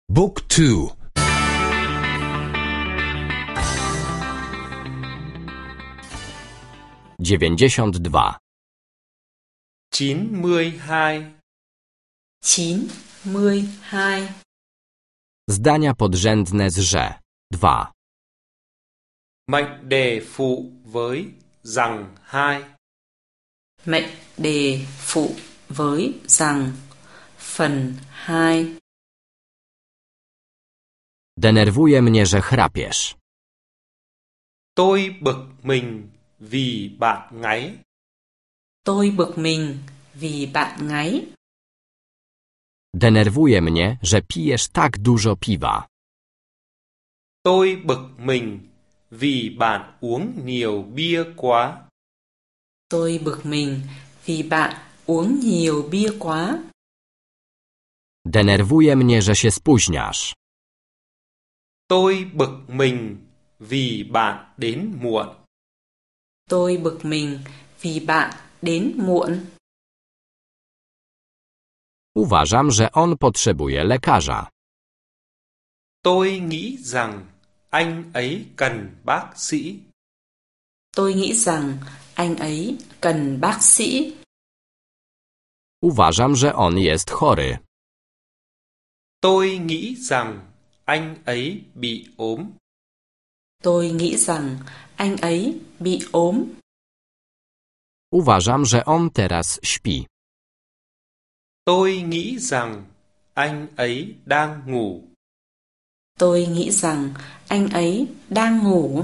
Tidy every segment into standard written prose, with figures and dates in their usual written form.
Book 2. 92. 92. 92. Zdania podrzędne z że. 2. Mệnh đề phụ với rằng hai. Mệnh đề phụ với rằng. Phần 2. Denerwuje mnie, że chrapiesz. Tôi bực mình vì bạn ngáy. Tôi bực mình vì bạn ngáy. Denerwuje mnie, że pijesz tak dużo piwa. Tôi bực mình vì bạn uống nhiều bia quá. Tôi bực mình vì bạn uống nhiều bia quá. Denerwuje mnie, że się spóźniasz. Tôi bực mình vì bạn đến muộn. Tôi bực mình vì bạn đến muộn. Uważam, że on potrzebuje lekarza. Tôi nghĩ rằng anh ấy cần bác sĩ. Tôi nghĩ rằng anh ấy cần bác sĩ. Uważam, że on jest chory. Tôi nghĩ rằng anh ấy bị ốm. Tôi nghĩ rằng anh ấy bị ốm. Uważam, że on teraz śpi. Tôi nghĩ rằng anh ấy đang ngủ. Tôi nghĩ rằng anh ấy đang ngủ.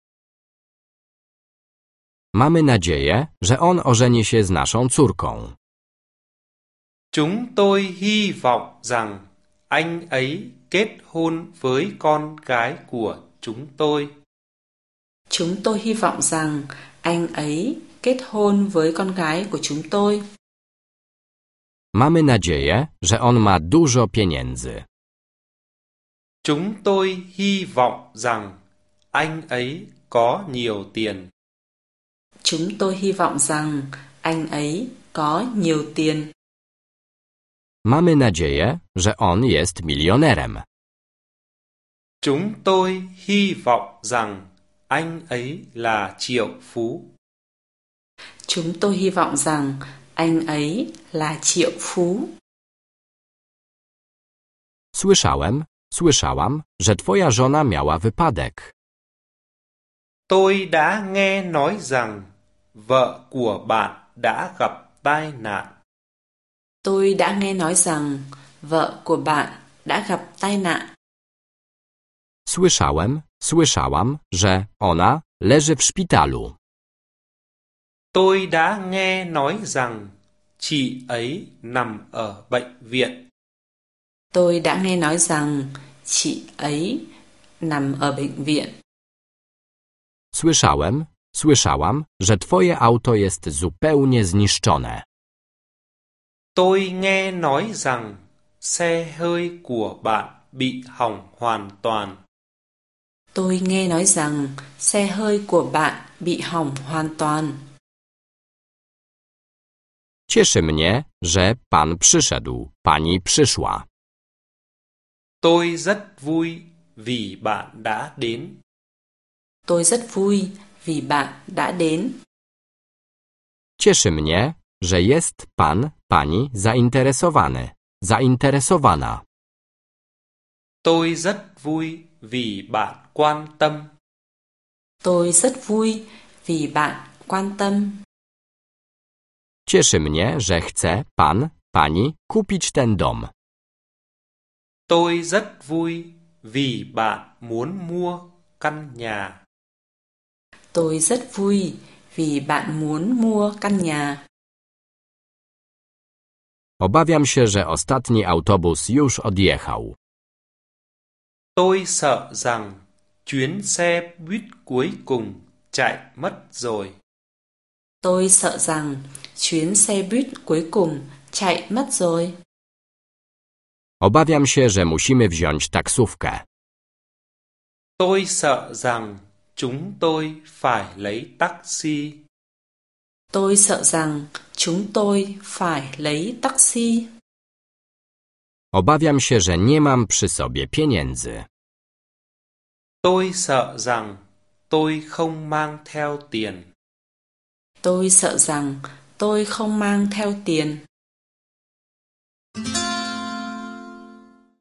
Mamy nadzieję, że on ożeni się z naszą córką. Chúng tôi hy vọng rằng anh ấy kết hôn với con gái của chúng tôi. Chúng tôi hy vọng rằng anh ấy kết hôn với con gái của chúng tôi. Mamy nadzieję, że on ma dużo pieniędzy. Chúng tôi hy vọng rằng anh ấy có nhiều tiền. Chúng tôi hy vọng rằng anh ấy có nhiều tiền. Mamy nadzieję, że on jest milionerem. Chúng tôi hy vọng rằng anh ấy là triệu phú. Chúng tôi hy vọng rằng anh ấy là triệu phú. Słyszałam, że twoja żona miała wypadek. Tôi đã nghe nói rằng vợ của bạn đã gặp tai nạn. Tôi đã nghe nói rằng vợ của bạn đã gặp tai nạn. Słyszałam, że ona leży w szpitalu. Tôi đã nghe nói rằng chị ấy nằm ở bệnh viện. Tôi đã nghe nói rằng chị ấy nằm ở bệnh viện. Słyszałam, że twoje auto jest zupełnie zniszczone. Tôi nghe nói rằng xe hơi của bạn bị hỏng hoàn toàn. Tôi nghe nói rằng xe hơi của bạn bị hỏng hoàn toàn. Cieszy mnie, że pan przyszedł, pani przyszła. Tôi rất vui vì bạn đã đến. Tôi rất vui vì bạn đã đến. Cieszy mnie, że jest pan, pani zainteresowana. Tôi rất vui vì bạn quan tâm. Tôi rất vui vì bạn quan tâm. Cieszy mnie, że chce pan, pani kupić ten dom. Tôi rất vui vì bạn muốn mua căn nhà. Tôi rất vui vì bạn muốn mua căn nhà. Obawiam się, że ostatni autobus już odjechał. Tôi sợ rằng chuyến xe buýt cuối cùng chạy mất rồi. Tôi sợ rằng chuyến xe buýt cuối cùng chạy mất rồi. Obawiam się, że musimy wziąć taksówkę. Tôi sợ rằng chúng tôi phải lấy taxi. Tôi sợ rằng chúng tôi phải lấy taxi. Obawiam się, że nie mam przy sobie pieniędzy. Tôi sợ rằng tôi không mang theo tiền. Tôi sợ rằng tôi không mang theo tiền.